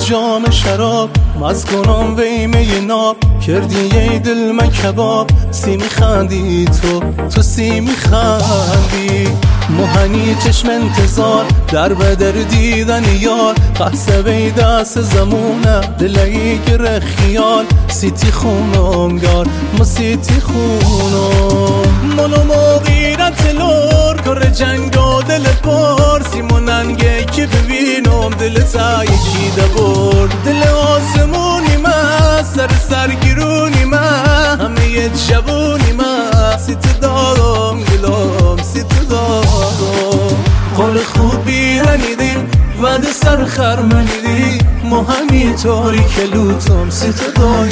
از جام شراب مز کنم ویمه ناب کردی یه دل من کباب سی میخندی تو سی میخندی مهنی چشم انتظار در بدر دیدن یار قصه بی دست زمونه دلایی گره خیال سیتی خونم گار ما سیتی خونم منو مغیرت لور کر جنگ و دل پر سیموننگه که ببینم دل تا یکی دبور دل آسمونی من سرگیرونی من همه یه جوونی من سیتی دارم گلم سیتی دارم قول خوبی هنیدیم ود سر خرمنیدی ما همی طوری که لوتم سیتی دارم